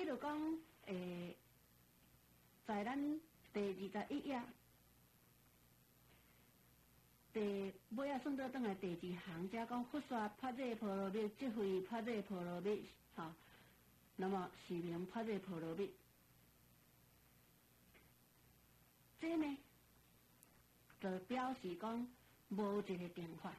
比如讲，在咱第21页，尾啊算到转来第2行，遮讲佛说帕热婆罗蜜，即非帕热婆罗蜜，那么是名帕热婆罗蜜。这呢，就表示讲无一个定法。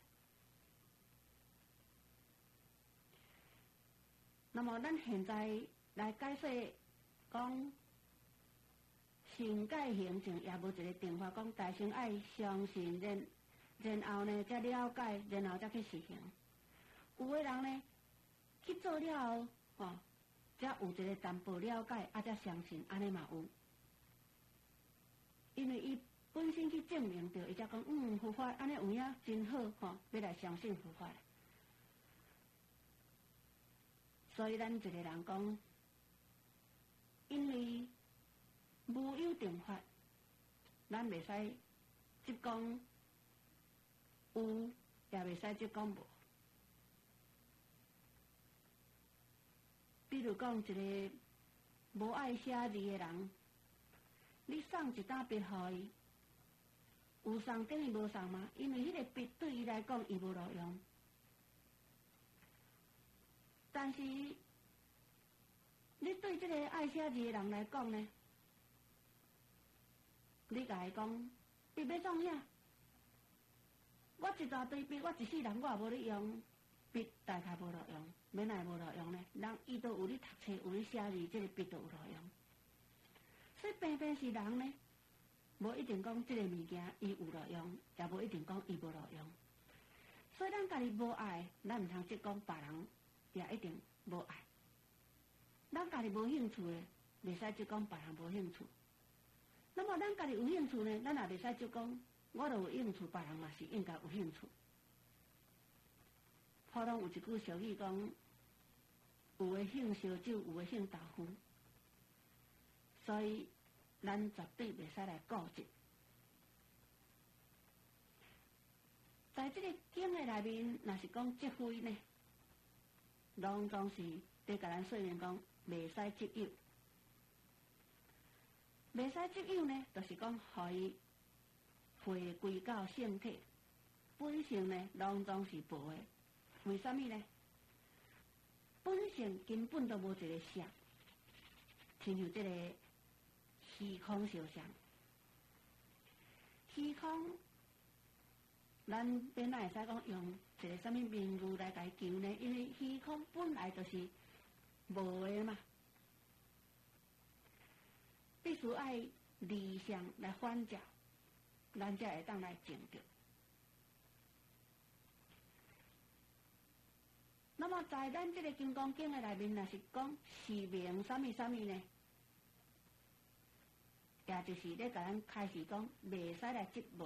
那么咱现在来解释讲，性解行证也无一个定法，讲大乘爱相信然后呢才了解，然后才去实行。有的人呢去做了后，才有一个淡薄了解，才相信，安尼嘛有。因为伊本身去证明着，伊才讲佛法安尼有影真好，要来相信佛法。所以咱一个人讲，因为无有定法，咱袂使即讲有，也袂使即讲无。比如讲一个无爱写字的人，你送一沓笔互伊，有送等于无送吗？因为迄个笔对伊来讲，伊无路用。但是，你对这个爱写字的人来讲呢，你甲伊讲，笔要创啥？我一大堆笔，我一世人我也无咧用，笔大概无路用，免来无路用呢？人伊都有咧读册，有咧写字，这个笔都有路用。所以偏偏是人呢，无一定讲这个物件伊有路用，也无一定讲伊无路用。所以咱家己无爱，咱毋通即讲别人。也一定无爱，咱家己无兴趣的，袂使就讲别人无兴趣。那么咱家己有兴趣呢，咱也袂使就讲我都有兴趣，别人嘛是应该有兴趣。普通有一句俗语讲，有的兴烧酒，有的兴豆腐，所以咱绝对袂使来固执。在这个经的内面，若是讲即非呢？拢总是在甲咱说明讲，袂使执有，袂使执有呢，就是讲，互伊回归到性体本性呢，拢总是无的。为什么呢？本性根本都无一个相，亲像这个虚空相像，虚空。咱变哪会使讲用一个什么名句来解求呢？因为虚空本来就是无的嘛，必须爱理想来反照，咱才会当来证得。那么在咱这个金刚经的内面，若是讲是名什么什么呢？也就是咧，甲咱开始讲，袂使来执无。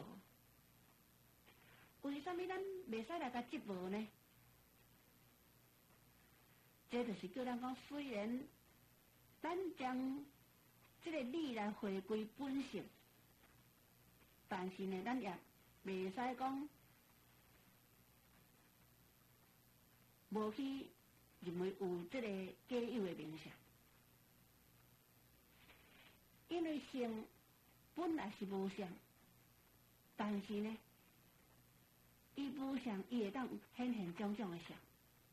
为什么咱袂使来甲执无呢？这就是叫咱讲，虽然咱将这个理来回归本性，但是呢，咱也袂使讲无去认为有这个假有的名相，因为性本来是无相，但是呢。伊无相，伊会当显现种种的相。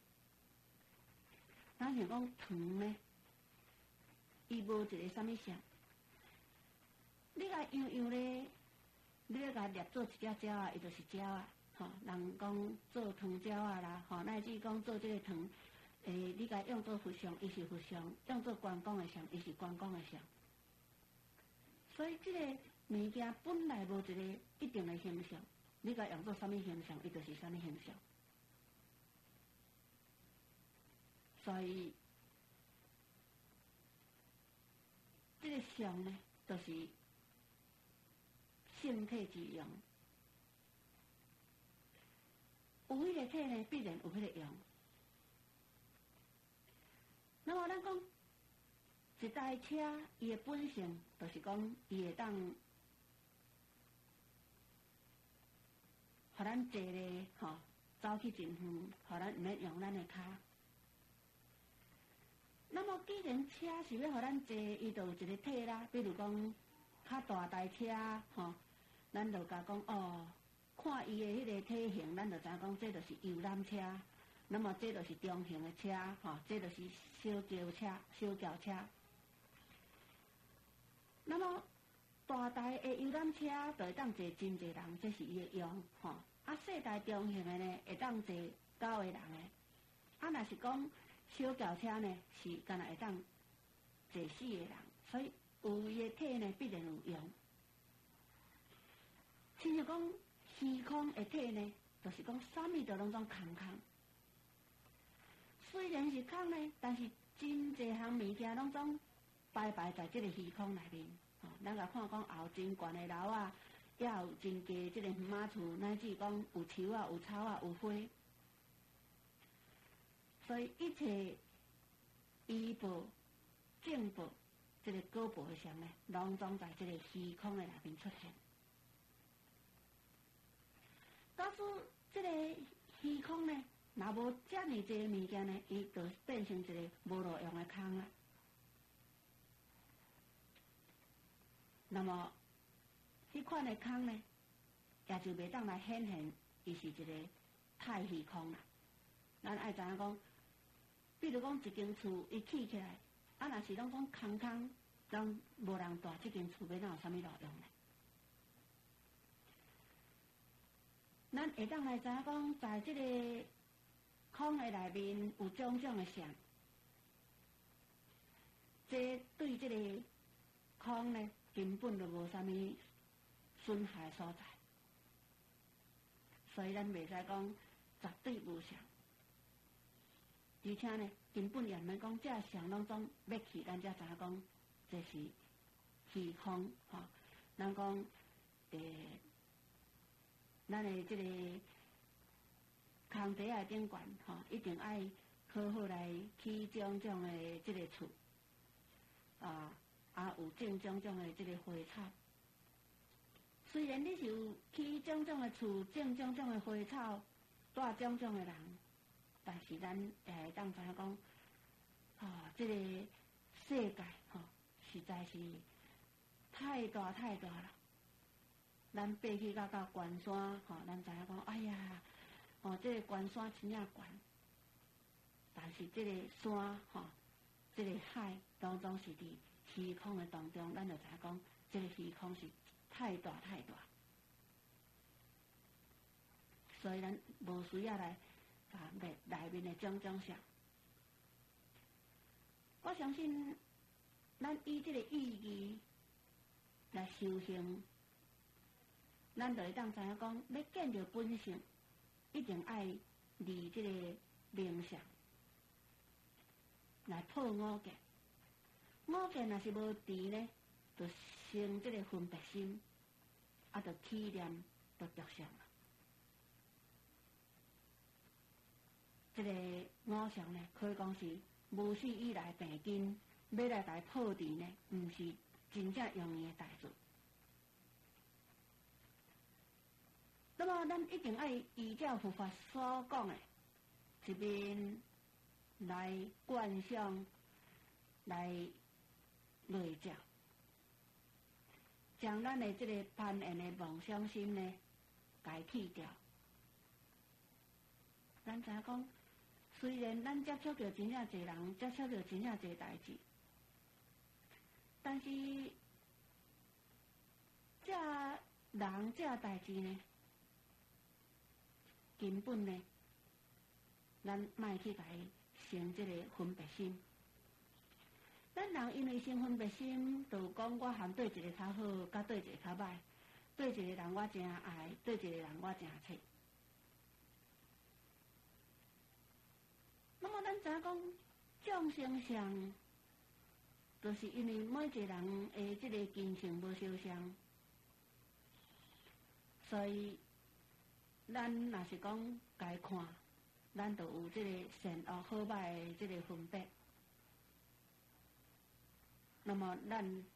咱像讲糖呢，伊无一个什么相。你甲样样咧，你咧甲捏做一只鸟啊，伊就是鸟啊。人讲做糖鸟啊啦，乃至讲做这个糖，你甲用做佛像，伊是佛像；用做关公的像，伊是关公的像。所以这个物件本来无一个一定的形象。你甲用做什么形象，伊就是什么形象。所以，这个相呢，就是性体之用。有迄个体呢，必然有迄个用。那么咱讲一台车，伊的本性就是讲，伊会当。互咱坐咧，走去真远，互咱毋免用咱的骹。 那么既然车是要互咱坐，伊就有一个体啦，比如讲较大台车吼，咱就甲讲哦，看伊的迄个体型，咱就知影讲这就是游览车。那么这就是中型的车吼，这就是小轿车、小轿车。那么大台的游览车就会当坐真侪人，这是伊的用吼。啊，细台中型的呢，会当坐9个人的。啊，若是讲小轿车呢，是干那会当坐4个人，所以有伊的体呢必然有用。亲像讲虚空的体呢，就是讲啥物都拢总空空。虽然是空呢，但是真侪项物件拢总摆在这个虚空内面。吼，咱甲看讲后真悬的楼啊，也有真低这个园仔厝，乃至讲有树啊、有草啊、有花。所以一切医报、正报、这个果报上呢，拢总在这个虚空的内面出现。假使这个虚空呢，若无遮尔济物件呢，伊就变成一个无路用的空啊。那么，迄款的空呢，也就袂当来显现，伊是一个太虚空啦。咱爱知影讲，比如讲一间厝伊起起来，啊，若是拢讲空空，拢无人住，这间厝要哪有啥物路用呢？咱会当来知影讲，在这个空的内面有种种的相，这对这个空呢，根本就无啥物损害所在，所以咱袂使讲绝对无相，而且呢，根本也免讲这相拢总要去，咱才知影讲这是虚空吼。咱讲咱的这个空地啊顶悬吼，一定爱好好来起种种的这个厝有种种的这个花草。虽然你是有起种种的厝，种种的花草，带种种的人，但是咱也会当知影讲，这个世界实在是太大了。咱爬去到关山咱知影讲，哎呀，这个关山真正悬，但是这个山这个海当中是伫虚空的当中，咱就知影讲，这个虚空是太大，所以咱无需要来内面的种种相。我相信，咱以这个意义来修行。咱就会当知影讲，要见到本性，一定爱离这个名相来破五戒。五戒若是无持呢，就生这个分别心，就起念，就着相了。这个五相呢，可以讲是无始以来病根，要来甲伊破除呢，毋是真正容易的代志。那么，咱一定爱依照佛法所讲的，一面来观想，来累积，将咱的这个攀缘的妄想心呢，改去掉。咱知影讲，虽然咱接触到真正侪人，接触到真正侪代志，但是这人这代志呢，根本呢，咱莫去甲伊生这个分别心。咱人因为生分别心，就讲我含对一个较好，甲对一个较歹，对一个人我真爱，对一个人我真切。那么咱知影讲，众生相，就是因为每一个人的这个根性无相像，所以咱若是讲该看，咱就有这个善恶好歹的这个分别。那么咱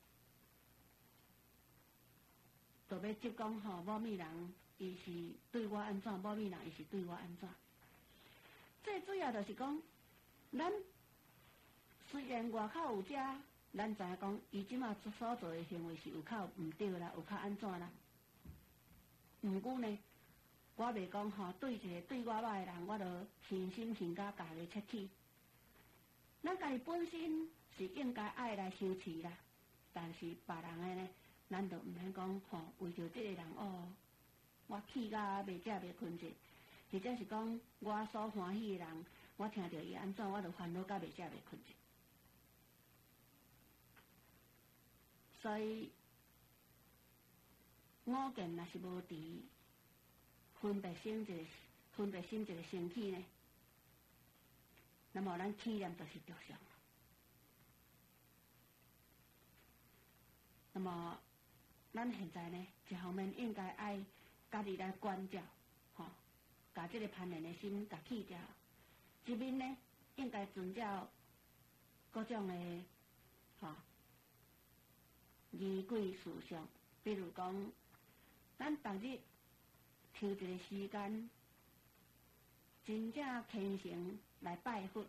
就要即讲某物人伊是对我安怎，某物人伊是对我安怎。最主要就是讲，咱虽然外口有遮，咱知影讲，伊即马所做的行为是有靠毋对啦，有靠安怎啦？毋过呢，我袂讲吼，对一个对我歹的人，我就狠心狠甲家己切起。咱家己本身是应该爱来收饲啦，但是别人的呢，咱就毋免讲吼，为着即个人哦，我气甲袂食袂困着，或者是讲我所欢喜的人，我听着伊安怎，我就烦恼甲袂食袂困着。所以五件若是无伫分别心一个生起呢，那么咱起念就是着相。那么咱现在呢，一方面应该爱家己来关照，吼，把这个攀缘的心甲去掉；一面呢，应该遵照各种的，吼，仪轨事项，比如讲，咱逐日抽一个时间，真正虔诚来拜佛。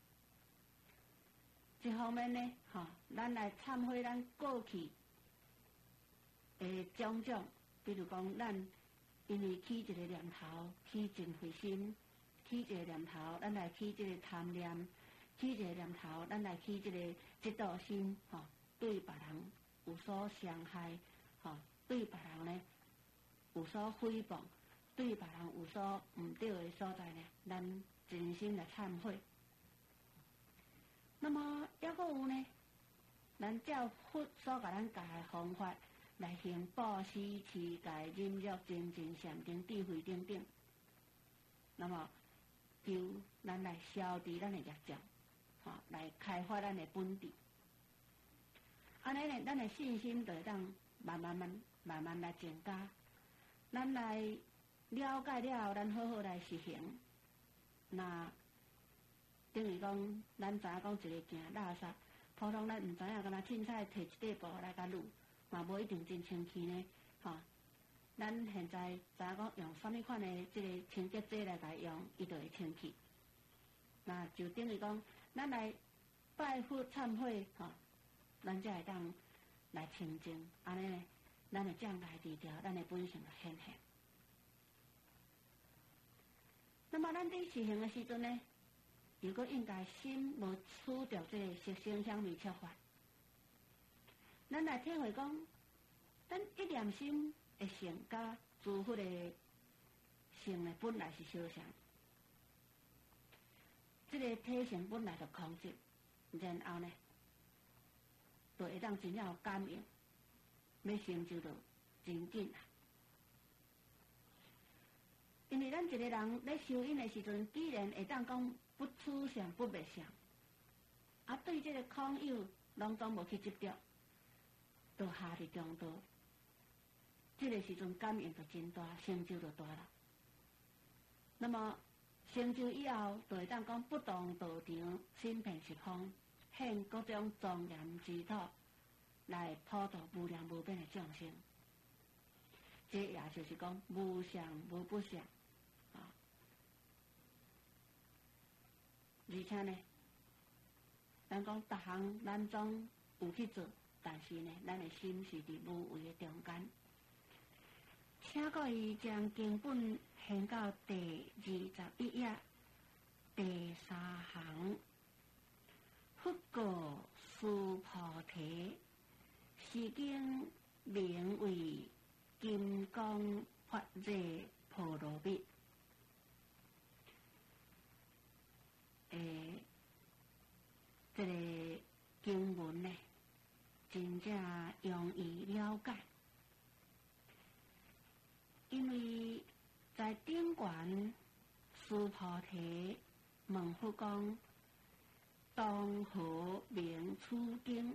一方面呢，吼，咱来忏悔咱过去的种种，比如讲，咱因为起一个念头，起真慧心，起一个念头，咱来起这个贪念，起一个念头，咱来起这个嫉妒心，吼，对别人有所伤害，吼，对别人呢有所诽谤，对别人有所毋对的所在呢，咱真心来忏悔。那么还佫有呢，咱照佛所甲咱教的方法来行布施、持戒、忍辱、精进、禅定、智慧等等。那么就咱来消除咱的业障，吼，来开发咱的本质。安尼呢，咱的信心就会当慢慢来增加。咱来了解了后，咱好好来实行。那等于讲，咱知影讲一个行垃圾，普通咱毋知影，敢若凊彩摕一块布来甲撸，嘛无一定真清气呢，吼。咱现在知影讲用什么款的这个清洁剂来甲用，伊就会清气。那就等于讲，咱来拜佛忏悔，吼，咱才会当来清净，安尼呢，咱的障碍除掉，咱的本性就显现。那么咱伫实行的时阵呢？如果应该心无处着这个色声香味触法，咱来体会讲，咱一念心的性甲诸佛的性呢，本来是相像。这个体性本来就空寂，然后呢，就会当真正有感应，要成就就真紧啊。因为咱一个人咧修因的时阵，既然会当讲不取相不灭相，啊，对这个空有拢总无去执着，就下伫中道。这个时阵感应就真大，成就就大了。那么成就以后，就会当讲不动道场，心平十方，现各种庄严之土，来普度无量无边的众生。这也就是讲无相无不相。而且呢，咱讲逐项咱总有去做，但是呢，咱的心是伫无为的中间。请各位将经本献到第21页第3行，佛告须菩提，是经名为金刚法座婆罗蜜。这个经文呢，真正容易了解，因为在顶悬，须菩提问佛讲：当何名此经？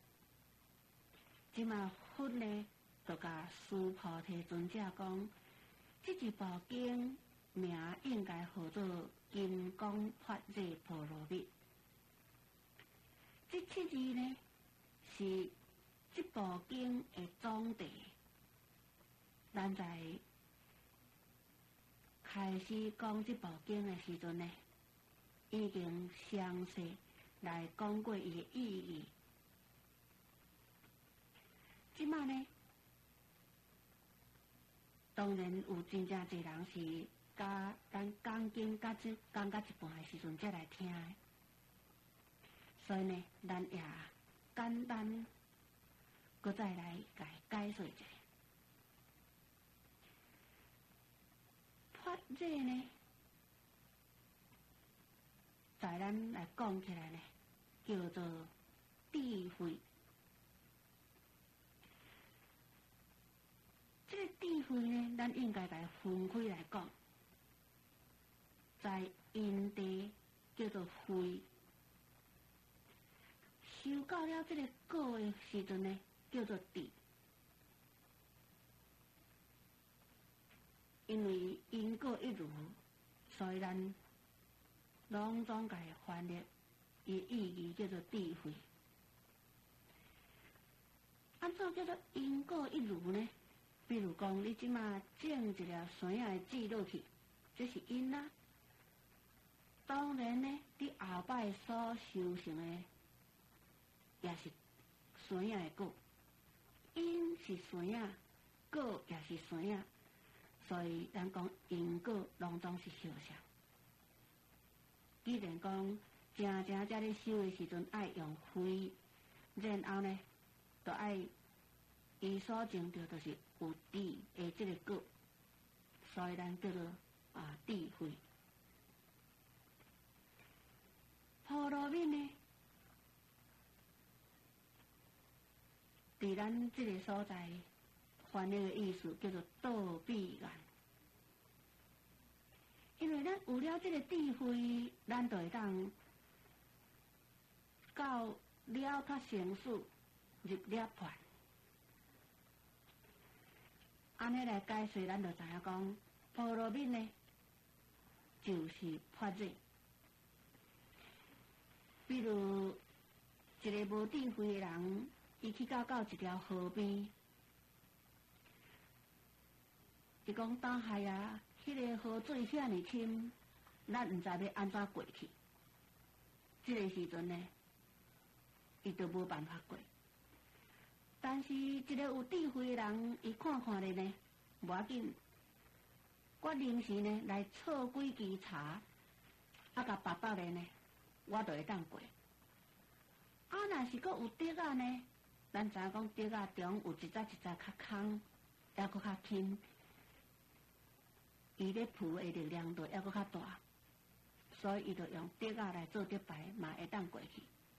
即嘛佛呢，就甲须菩提尊者讲：这一部经名应该号做金刚法座婆罗蜜。这7字呢，是这部经的总题。咱在开始讲这部经的时阵呢，已经详细来讲过伊的意义。即摆呢，当然有真正侪人是甲咱讲经讲一半的时阵才来听的，所以呢，咱也简单搁再来甲解说一下。法热呢，在咱来讲起来呢，叫做智慧。这个智慧呢，咱应该来分开来讲，在因地叫做慧，修到了这个果的时阵呢，叫做智。因为因果一如，所以咱拢总该翻译伊意义叫做智慧。安怎叫做因果一如呢？比如讲，你即马种一粒山仔的籽落去，这是因啦。当然呢，你后摆所修成的也是山仔的果，因是山仔，果也是山仔，所以咱讲因果拢总是相像。既然讲正在咧修的时阵爱用慧，然后呢，就爱伊所种着就是有智的这个果，所以咱叫做智慧。菠萝蜜呢，伫咱这个所在翻译的意思叫做道必然。因为咱有了这个智慧，咱就会当到了较成事入了盘。安尼来解说，咱就知影讲，菠萝蜜呢，就是法热。比如一个无智慧的人，伊去到一条河边，伊讲当海啊，迄个河水遐尼深，咱毋知要安怎过去。这个时阵呢，伊就无办法过。但是一个有智慧的人，伊看看咧呢，无要紧，我临时呢来炒几支茶，甲白白咧呢，我就会当过。若是佫有竹仔呢，咱知影讲竹仔中有一只较空，还佫较轻，伊咧浮的力量就还佫较大，所以伊就用竹仔来做竹牌，嘛会当过去。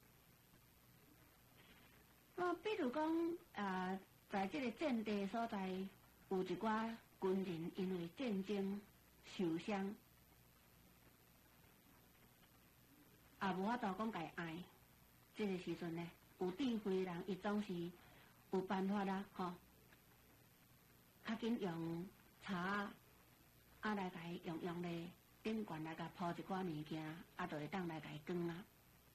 比如讲在这个战地所在，有一寡军人因为战争受伤，也无法度讲家爱。这个时阵呢，有智慧的人，伊总是有办法啦，较紧用茶来甲伊用咧顶悬来甲铺一寡物件，就会当来甲伊装啊。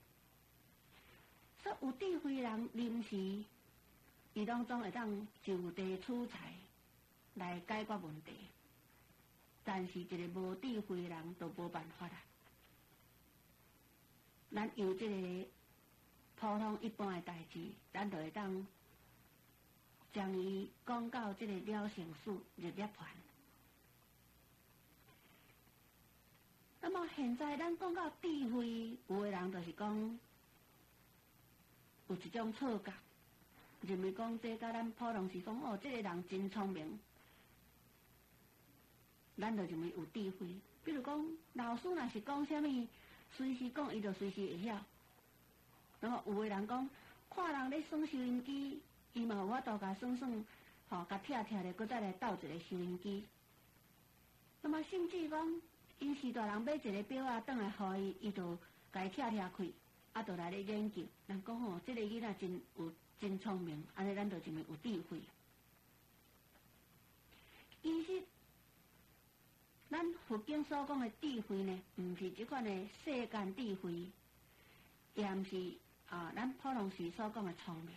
所以有智慧的人临时，伊拢总会当就地取材来解决问题。但是一个无智慧的人，就无办法啦。咱由这个普通一般的代志，咱就会当将伊讲到这个了成事入涅盘。那么现在咱讲到智慧，有的人就是讲有一种错觉，认为讲这甲咱普通是讲这个人真聪明，咱就认为有智慧。比如讲老师若是讲啥物，随时讲伊就随时会晓。那么有的人讲，看人咧耍收音机，伊嘛有法度甲耍耍，甲拆咧，搁再来斗一个收音机。那么甚至讲，因是大人买一个表仔，转来互伊，伊就甲伊拆开，就来咧研究。人讲这个囡仔真聪明，安尼咱就认为有智慧。其实，咱佛经所讲的智慧呢，毋是即款的世间智慧，也毋是咱普通时所讲的聪明，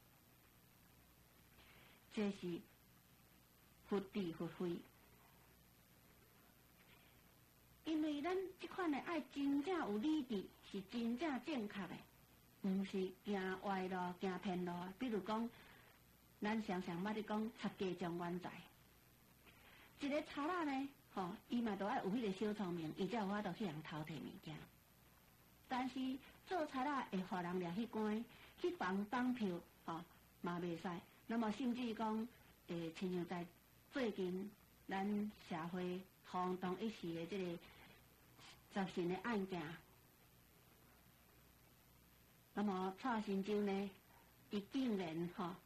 这是佛智佛慧。 因为咱即款的爱真正有理智，是真正正确的，毋是行歪路、行偏路。比如讲，咱常常捌咧讲插家中原在，一个賊仔呢，伊嘛都爱有迄个小聪明，伊才有法度去人偷摕物件。但是做賊仔会互人掠去关，去绑票，嘛袂使。那么甚至讲，亲像在最近咱社会轰动一时的这个十神的案件，那么蔡新洲呢，伊竟然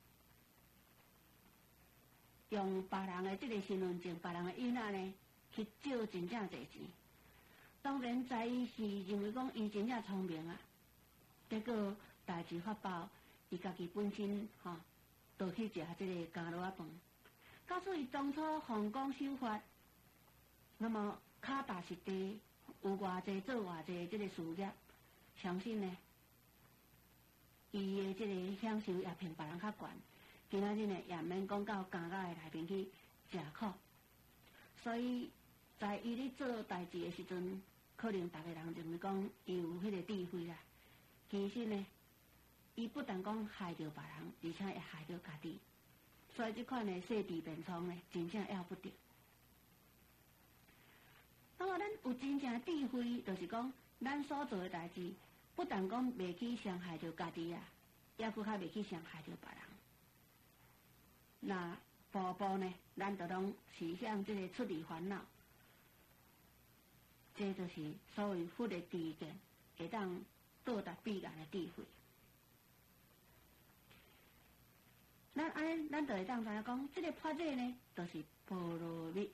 用别人的这个身份证、别人的囡仔呢去借真正侪钱。当然，在伊是认为讲伊真正聪明啊，结果代志发爆，伊家己本身都去食这个干螺仔饭。假使伊当初奉公守法，那么脚踏实地，有偌济做偌济这个事业，相信呢，伊的这个享受也比别人较悬。今仔日呢，也免讲到监狱的内面去吃苦。所以在伊咧做代志的时阵，可能大家人认为讲伊有迄个智慧啦。其实呢，伊不但讲害着别人，而且会害着家己。所以这款的细智变聪呢，真正要不得。那么咱有真正智慧，就是讲咱所做的代志，不但讲袂去伤害着家己啊，也佫较袂去伤害着别人。那步步呢，咱就拢是向这个出离烦恼，这就是所谓佛的智见，会当到达必然的智慧。咱安尼，咱就会当知影讲，这个破解呢，就是波罗蜜。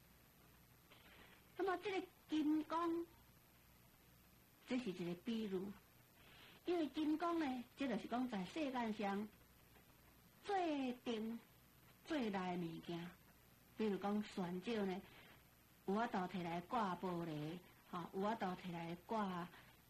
那么这个金刚，这是一个比喻，因为金刚呢，这就是讲在世界上最顶、最大的物件，比如讲泉酒呢，有法度摕来挂玻璃，有法度摕来挂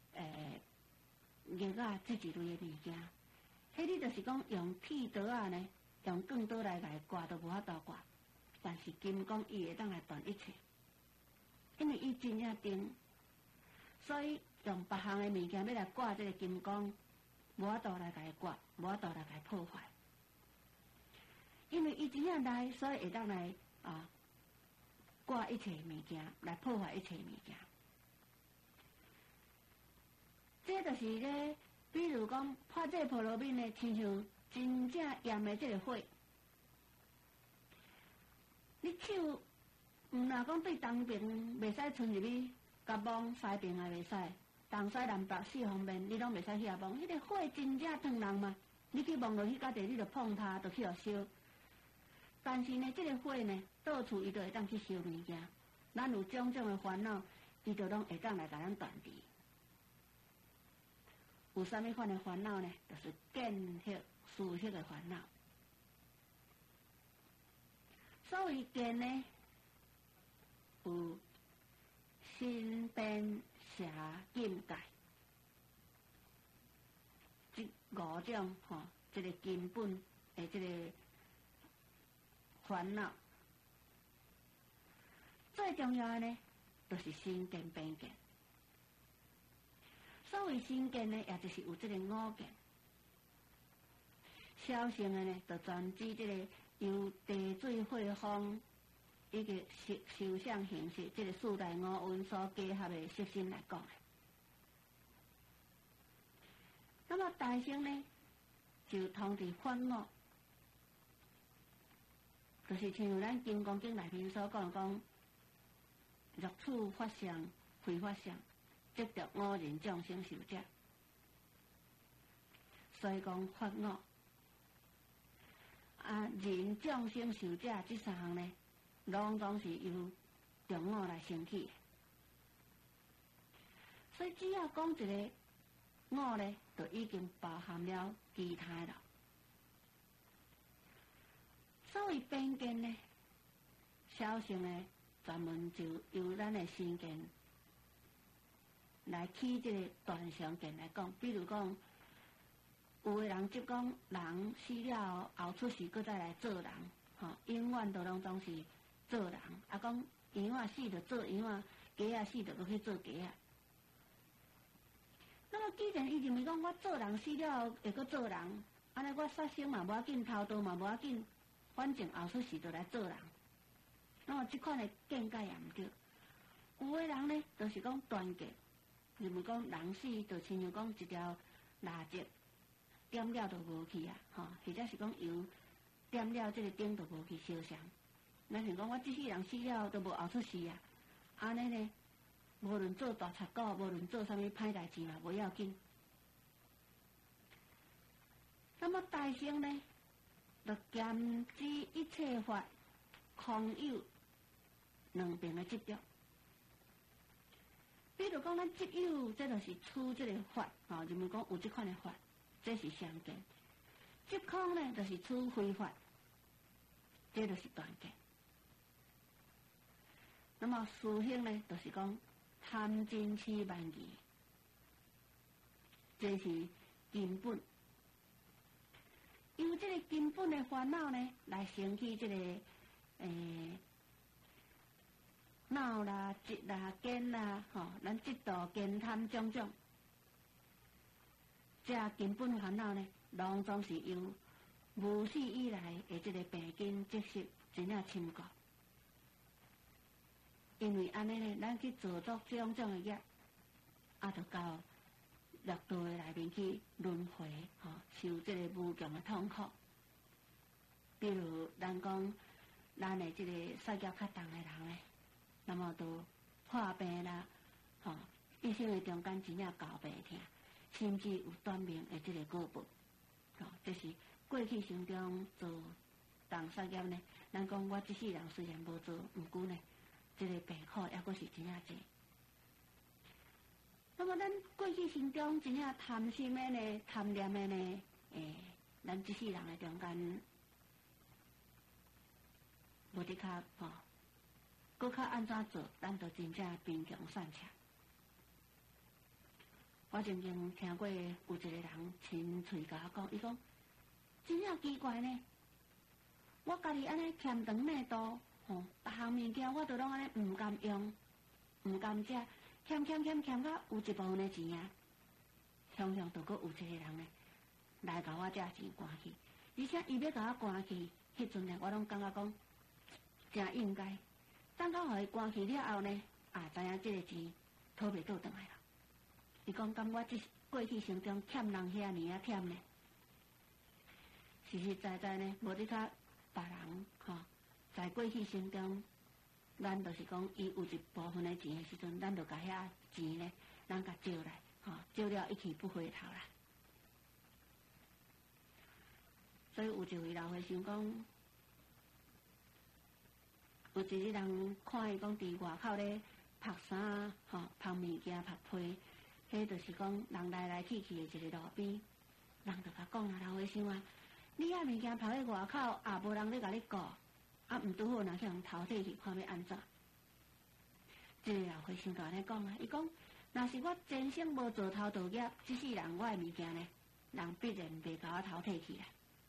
玉啊，这一类的物件。迄个就是讲用剃刀啊呢，用钢刀来挂都无法度挂，但是金刚伊会当来断一切，因为伊真正定，所以用别项的物件要来挂这个金刚，无法度来甲伊挂，无法度来甲伊破坏，因为伊真正来，所以会当来挂一切物件，来破坏一切物件。这就是咧。比如讲，破这婆罗蜜呢，亲像真正严的这个火。你手毋若讲对东边袂使伸入去，甲摸西边也袂使，东西南北四方面你拢袂使去遐摸。迄个火真正烫人嘛，你去摸落去到地，你就碰它，就去互烧。但是呢，这个火呢，到处伊都会当去烧物件。咱有种种的烦恼，伊就拢会当来甲咱断除。有啥物款的烦恼呢？就是见识、思识的烦恼。所谓见呢，有身边邪境界，这五种这个根本的这个烦恼。最重要的呢，就是身见边见。所谓身见呢，也就是有这个五见。小乘的呢，就专指这个由地水火风一个受想行识这个四大五蕴所结合的色心来讲的。那么大乘呢，就通知烦恼，就是像咱《金刚经》内面所讲入处法相、非法相。即着五人众生受者，所以讲法五人众生受者这三项呢，拢是由中五来升起的。所以只要讲一个五呢，就已经包含了其他了。所谓边见呢，小乘呢，专门就由咱的身见。来起这个断常见来讲，比如讲，有的人即讲人死了后出世，搁再来做人，永远都拢是做人。讲永远死就做永远， 鸡仔死，就搁去做鸡仔。那么既然伊认为讲我做人死了会搁做人，安尼我杀生嘛无要紧，偷盗嘛无要紧，反正后出世就来做人。那么即款的见解也毋对。有的人呢，就是讲团结，认为讲人死就亲像讲一条蜡烛点了就无去啊，或者是讲油点了这个灯就无去烧伤。咱想讲我即世人死了都无后出世啊，安尼呢？无论做大贼狗，无论做啥物歹代志嘛，无要紧。那么大乘呢，就减止一切法空有两边的执着。比如讲，咱执有，这就是取这个法，认为讲有这款的法，这是相见；执空呢，就是取非法，这就是断见。那么事行呢，就是讲。贪嗔痴慢疑，这是根本。由这个根本的烦恼呢，来生起这个恼啦、执啦、见啦，咱嫉妒、见贪种种，这根本烦恼呢，拢总是由无始以来的这个病根积习真正深厚。因为安尼呢，咱去做作种种的业，就到六道的内面去轮回，受这个无穷的痛苦。比如咱讲，咱的这个杀业较重的人呢，那么都破病啦，一生的中间真正交病痛，甚至有短命的这个果报。这是过去生中做重杀业呢，咱讲我这世人虽然无做，毋过呢。这个病苦也阁是真正济。那么咱过去心中真正贪心的呢、贪念的呢，咱这世人的中间，无得较搁较安怎做，咱就真正贫穷善巧。我曾经听过有一个人亲嘴甲我讲，伊讲真正奇怪呢，我家己安尼欠长内度。逐项物件我都拢安尼毋甘用，毋甘食，欠到有一部分的钱啊，常常都阁有一个人呢来甲我借钱关去，而且伊要甲我关去，迄阵呢我拢感觉讲真应该。等到互伊关去了后呢，知影即个钱讨袂倒转来了。伊讲感我即过去生中欠人遐尼啊欠呢，实实在在呢无得较别人在过去生中，咱就是讲，伊有一部分的钱的时阵，咱就甲遐钱呢，咱甲借来，借了一去不回头啦。所以有一位老和尚讲，有一个人看伊讲伫外口咧晒衫，晒物件、晒被，迄就是讲人来来去去的一个路边，人就甲讲啊，老和尚啊，你遐物件晒咧外口，无人咧甲你顾。毋拄好，若去人偷摕去，看要安怎？这个老和尚甲安尼讲啊，伊讲，若是我真心无做偷盗业，即世人我的物件呢，人必然袂甲我偷摕去啦。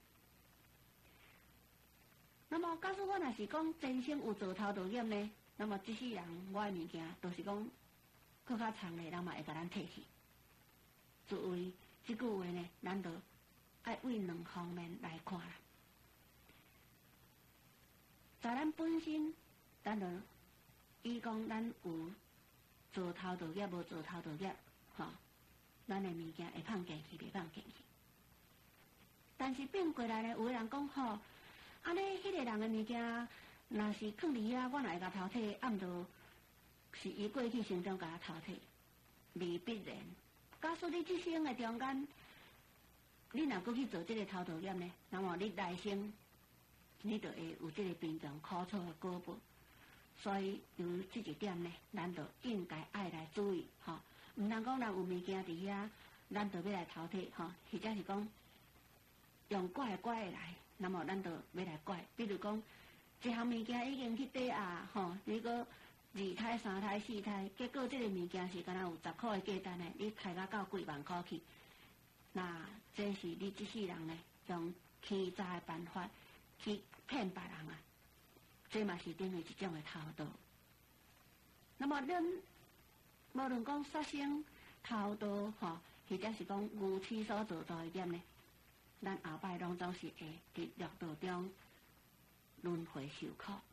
那么，假使我若是讲真心有做偷盗业呢，那么即世人我的物件，都是讲更较长的，人嘛会甲咱摕去。作为即句话呢，咱就爱为两方面来看啦。在咱本身，咱就以讲咱有做偷盗业，无做偷盗业，咱的物件会放进去，袂放进去。但是变过来呢，有个人讲安尼迄个人的物件，若是放伫遐，我若会甲偷摕，毋就是伊过去生中甲我偷摕，未必然。假使你即生的中间，你若搁去做这个偷盗业呢，那么你来生。你就会有这个贫穷苦楚的果报，所以由这一点呢，咱就应该爱来注意，毋通讲人有物件伫遐，咱就要来偷摕，或者是讲用怪的来，那么咱就要来怪。比如讲，一项物件已经去抵押，你个2胎、3胎、4胎，结果这个物件是敢若有10块的价单呢，你开到几万块去，那这是你这世人呢，用欺诈的办法。去骗别人啊，这嘛是等于一种的偷盗。 那么咱无论讲杀生、偷盗吼，或者是讲愚痴所做的业呢，咱后摆拢总是会伫六道中轮回受苦。